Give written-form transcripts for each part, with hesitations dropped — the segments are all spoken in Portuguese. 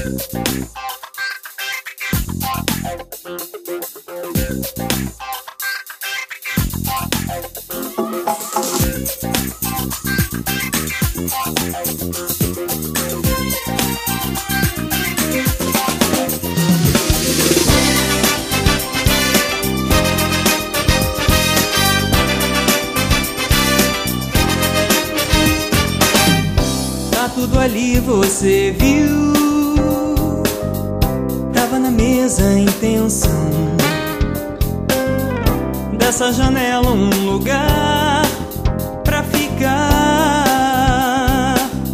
Tá tudo ali, você viu? Tava na mesa a intenção dessa janela um lugar pra ficar.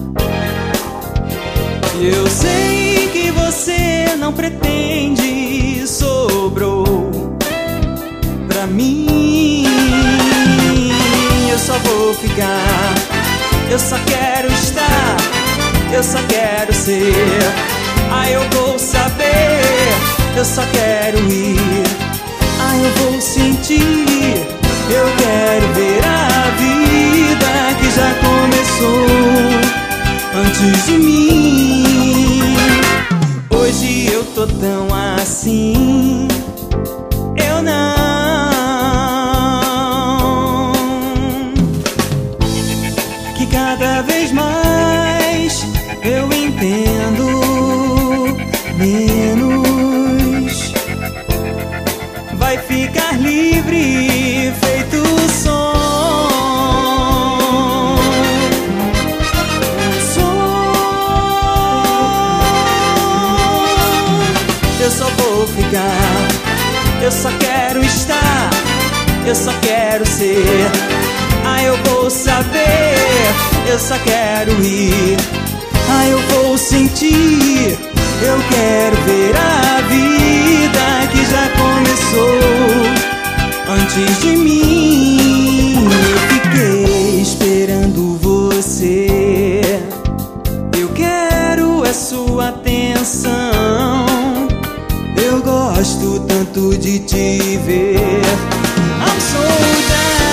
E eu sei que você não pretende, sobrou pra mim. Eu só vou ficar, eu só quero estar, eu só quero ser. Ah, eu vou saber, eu só quero ir. Ah, eu vou sentir, eu quero ver a vida que já começou antes de mim. Hoje eu tô tão assim, eu não. Que cada vez mais eu entendo menos. Vai ficar livre, feito som. Eu só vou ficar, eu só quero estar, eu só quero ser. Ah, eu vou saber, eu só quero ir. Ah, eu vou sentir, eu quero ver a vida que já começou antes de mim. Eu fiquei esperando você, eu quero a sua atenção. Eu gosto tanto de te ver. I'm so down.